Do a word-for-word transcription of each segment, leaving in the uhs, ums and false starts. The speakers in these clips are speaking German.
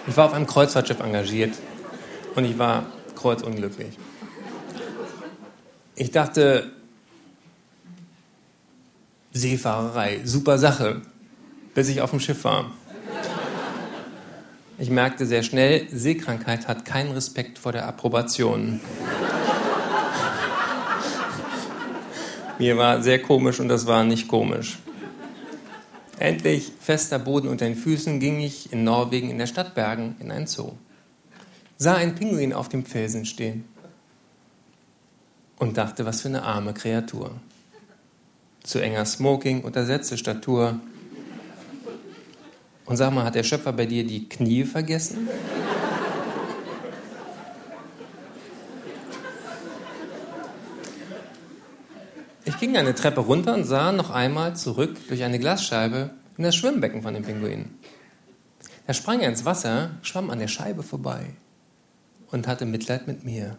Ich war auf einem Kreuzfahrtschiff engagiert und ich war kreuzunglücklich. Ich dachte, Seefahrerei, super Sache, bis ich auf dem Schiff war. Ich merkte sehr schnell, Seekrankheit hat keinen Respekt vor der Approbation. Mir war sehr komisch und das war nicht komisch. Endlich, fester Boden unter den Füßen, ging ich in Norwegen in der Stadt Bergen in einen Zoo. Sah einen Pinguin auf dem Felsen stehen und dachte, was für eine arme Kreatur. Zu enger Smoking, untersetzte Statur. Und sag mal, hat der Schöpfer bei dir die Knie vergessen? Ich ging eine Treppe runter und sah noch einmal zurück durch eine Glasscheibe in das Schwimmbecken von dem Pinguin. Da sprang er ins Wasser, schwamm an der Scheibe vorbei und hatte Mitleid mit mir.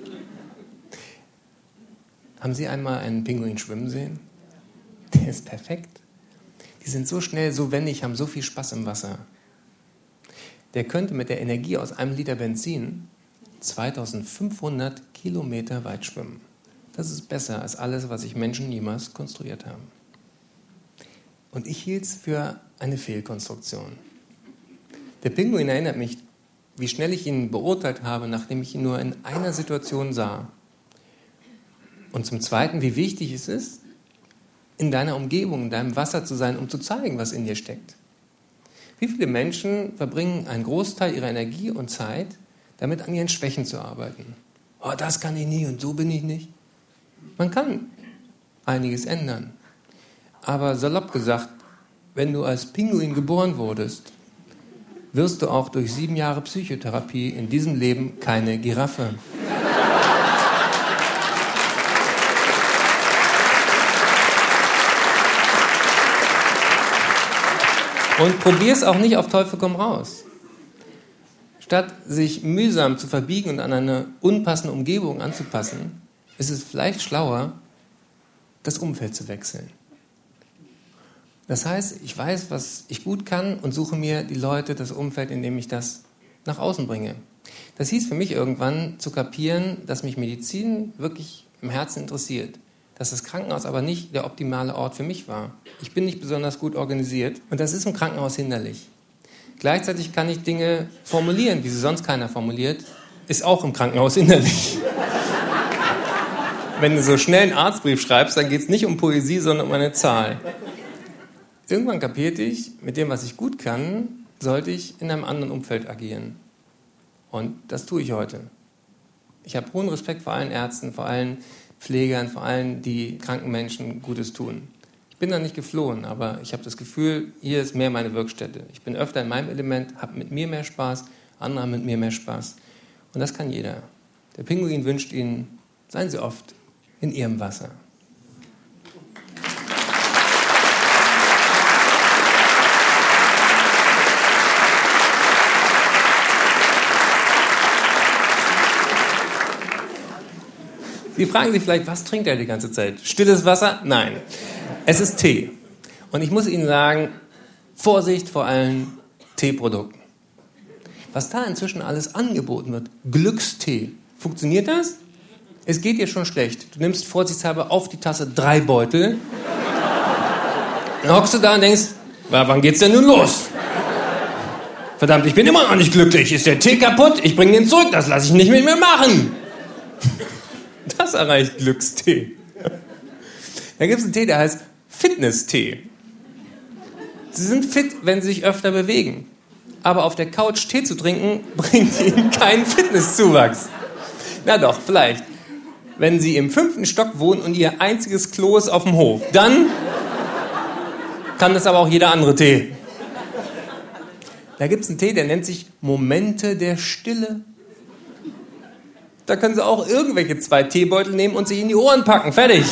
Haben Sie einmal einen Pinguin schwimmen sehen? Der ist perfekt. Die sind so schnell, so wendig, haben so viel Spaß im Wasser. Der könnte mit der Energie aus einem Liter Benzin zweitausendfünfhundert Kilometer weit schwimmen. Das ist besser als alles, was sich Menschen jemals konstruiert haben. Und ich hielt es für eine Fehlkonstruktion. Der Pinguin erinnert mich, wie schnell ich ihn beurteilt habe, nachdem ich ihn nur in einer Situation sah. Und zum Zweiten, wie wichtig es ist, in deiner Umgebung, in deinem Wasser zu sein, um zu zeigen, was in dir steckt. Wie viele Menschen verbringen einen Großteil ihrer Energie und Zeit, damit an ihren Schwächen zu arbeiten? Oh, das kann ich nie und so bin ich nicht. Man kann einiges ändern. Aber salopp gesagt, wenn du als Pinguin geboren wurdest, wirst du auch durch sieben Jahre Psychotherapie in diesem Leben keine Giraffe. Und probier es auch nicht auf Teufel komm raus. Statt sich mühsam zu verbiegen und an eine unpassende Umgebung anzupassen, ist es vielleicht schlauer, das Umfeld zu wechseln. Das heißt, ich weiß, was ich gut kann und suche mir die Leute, das Umfeld, in dem ich das nach außen bringe. Das hieß für mich irgendwann zu kapieren, dass mich Medizin wirklich im Herzen interessiert. Dass das Krankenhaus aber nicht der optimale Ort für mich war. Ich bin nicht besonders gut organisiert und das ist im Krankenhaus hinderlich. Gleichzeitig kann ich Dinge formulieren, wie sie sonst keiner formuliert, ist auch im Krankenhaus hinderlich. Wenn du so schnell einen Arztbrief schreibst, dann geht es nicht um Poesie, sondern um eine Zahl. Irgendwann kapierte ich, mit dem, was ich gut kann, sollte ich in einem anderen Umfeld agieren. Und das tue ich heute. Ich habe hohen Respekt vor allen Ärzten, vor allen Pflegern, vor allem die kranken Menschen Gutes tun. Ich bin da nicht geflohen, aber ich habe das Gefühl, hier ist mehr meine Wirkstätte. Ich bin öfter in meinem Element, habe mit mir mehr Spaß, andere haben mit mir mehr Spaß. Und das kann jeder. Der Pinguin wünscht Ihnen, seien Sie oft in Ihrem Wasser. Sie fragen sich vielleicht, was trinkt er die ganze Zeit? Stilles Wasser? Nein. Es ist Tee. Und ich muss Ihnen sagen, Vorsicht vor allen Teeprodukten. Was da inzwischen alles angeboten wird, Glückstee. Funktioniert das? Es geht dir schon schlecht. Du nimmst vorsichtshalber auf die Tasse drei Beutel. Dann hockst du da und denkst, wann geht's denn nun los? Verdammt, ich bin immer noch nicht glücklich. Ist der Tee kaputt? Ich bringe den zurück. Das lasse ich nicht mit mir machen. Das erreicht Glückstee. Da gibt es einen Tee, der heißt Fitness-Tee. Sie sind fit, wenn sie sich öfter bewegen. Aber auf der Couch Tee zu trinken, bringt ihnen keinen Fitnesszuwachs. Na doch, vielleicht. Wenn sie im fünften Stock wohnen und ihr einziges Klo ist auf dem Hof, dann kann das aber auch jeder andere Tee. Da gibt es einen Tee, der nennt sich Momente der Stille. Da können Sie auch irgendwelche zwei Teebeutel nehmen und sich in die Ohren packen. Fertig.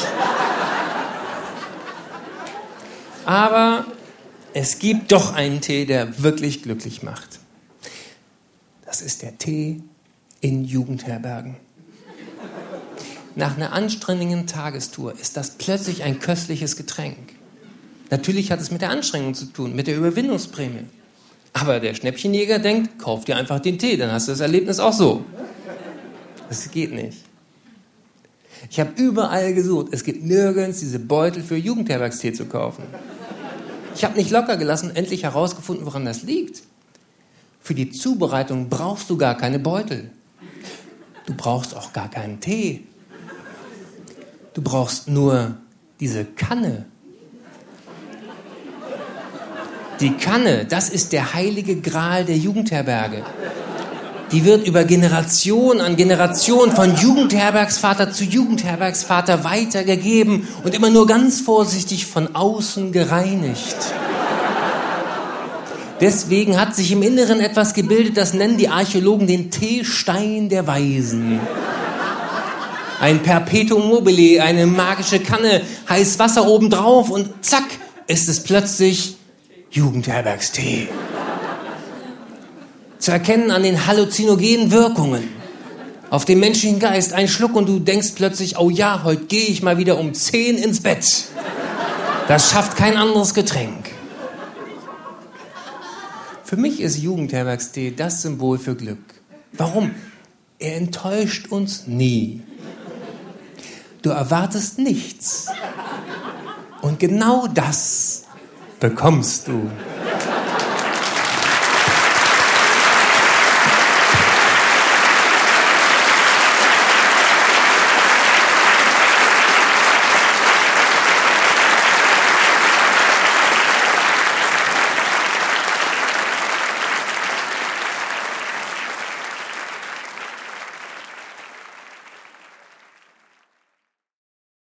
Aber es gibt doch einen Tee, der wirklich glücklich macht. Das ist der Tee in Jugendherbergen. Nach einer anstrengenden Tagestour ist das plötzlich ein köstliches Getränk. Natürlich hat es mit der Anstrengung zu tun, mit der Überwindungsprämie. Aber der Schnäppchenjäger denkt, kauf dir einfach den Tee, dann hast du das Erlebnis auch so. Das geht nicht. Ich habe überall gesucht. Es gibt nirgends diese Beutel für Jugendherbergstee zu kaufen. Ich habe nicht locker gelassen, endlich herausgefunden, woran das liegt. Für die Zubereitung brauchst du gar keine Beutel. Du brauchst auch gar keinen Tee. Du brauchst nur diese Kanne. Die Kanne, das ist der heilige Gral der Jugendherberge. Die wird über Generation an Generation von Jugendherbergsvater zu Jugendherbergsvater weitergegeben und immer nur ganz vorsichtig von außen gereinigt. Deswegen hat sich im Inneren etwas gebildet, das nennen die Archäologen den Teestein der Weisen. Ein Perpetuum mobile, eine magische Kanne, heiß Wasser obendrauf und zack, ist es plötzlich Jugendherbergstee. Zu erkennen an den halluzinogenen Wirkungen auf den menschlichen Geist. Ein Schluck und du denkst plötzlich, oh ja, heute gehe ich mal wieder um zehn ins Bett. Das schafft kein anderes Getränk. Für mich ist Jugendherbergstee das Symbol für Glück. Warum? Er enttäuscht uns nie. Du erwartest nichts. Und genau das bekommst du.